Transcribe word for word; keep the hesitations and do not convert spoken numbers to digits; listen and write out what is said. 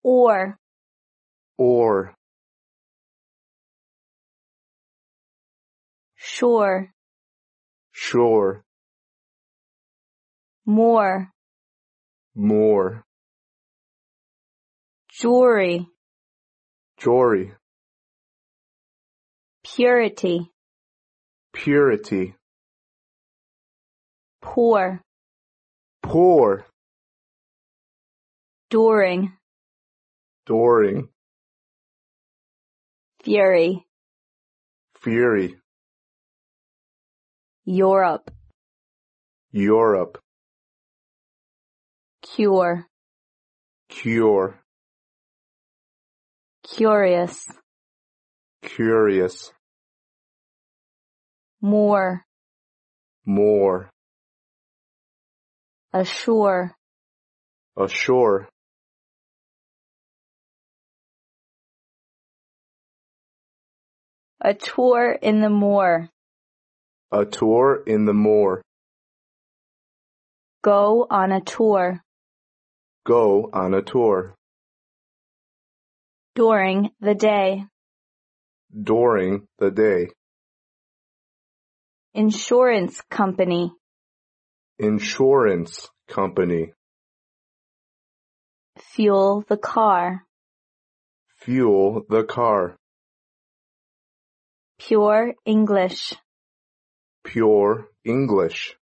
or, or, sure, sure, more, more, jury, jury, purity, purity, poor, poor, during, during, fury, fury, Europe, Europe, cure, cure, curious, curious, more, more, assure, ashore, a tour in the moor, a tour in the moor, go on a tour, go on a tour, during the day, during the day, insurance company, insurance company, fuel the car, fuel the car, pure English, pure English,